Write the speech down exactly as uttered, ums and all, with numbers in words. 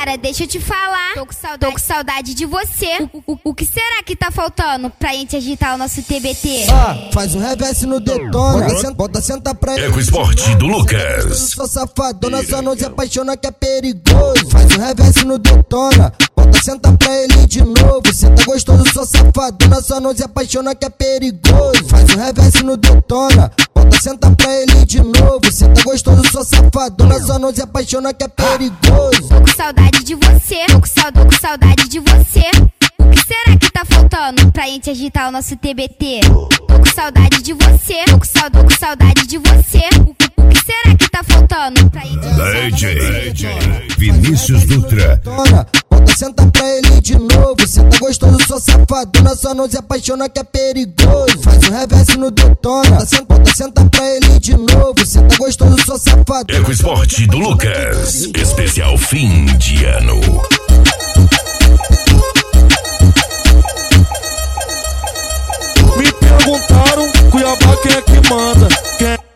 Agora deixa eu te falar, tô com saudade, tô com saudade de você. O, o, o que será que tá faltando pra gente agitar o nosso T B T? Ah, faz um reverse no detona, bota, senta, bota senta pra ele. Eco Esporte do Lucas. Sou safadona, só não se apaixona que é perigoso. Faz um reverse no detona, bota senta pra ele de novo. Cê tá gostoso, sou safadona, só não se apaixona que é perigoso. Faz um reverse no detona, bota senta pra ele de novo. Cê tá gostoso, sou safadona, só não se apaixona que é perigoso. Tô com saudade de você, tô com, sal, tô com saudade de você. O que será que tá faltando pra gente agitar o nosso T B T? Tô com saudade de você, tô com, sal, tô com saudade de você. O, o que será que tá faltando pra gente agitar D J, D J Vinícius Dutra. Bota senta pra ele de novo. Cê tá gostoso, sou safadona, só não se apaixona que é perigoso. Faz um reverse no detona, bota senta pra ele de novo. Cê tá gostoso, sou safadona. Eco Esporte do Lucas, especial fim de ano. Me perguntaram, Cuiabá quem é que manda? Quem